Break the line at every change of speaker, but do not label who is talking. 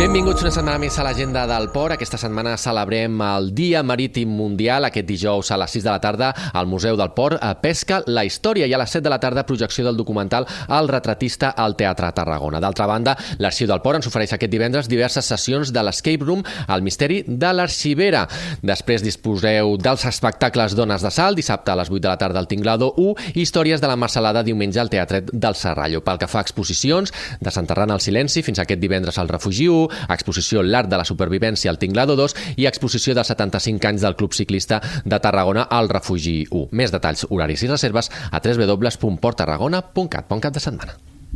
Benvinguts una setmana més a l'Agenda del Port. Aquesta setmana celebrem el Dia Marítim Mundial. Aquest dijous a les 6 de la tarda al Museu del Port Pesca la Història i a les 7 de la tarda projecció del documental El retratista al Teatre Tarragona. D'altra banda, l'Arxiu del Port ens ofereix aquest divendres diverses sessions de l'Escape Room al misteri de l'Arxivera. Després disposeu dels espectacles Dones de Salt, dissabte a les 8 de la tarda al Tinglado 1 i Històries de la Marcelada diumenge al Teatret del Serrallo. Pel que fa a exposicions, Desenterrant el silenci fins aquest divendres al Refugi 1, exposició L'art de la supervivència al Tinglado 2 i exposició dels 75 anys del Club Ciclista de Tarragona al Refugi 1. Més detalls, horaris i reserves a www.porttarragona.cat. Bon cap de setmana.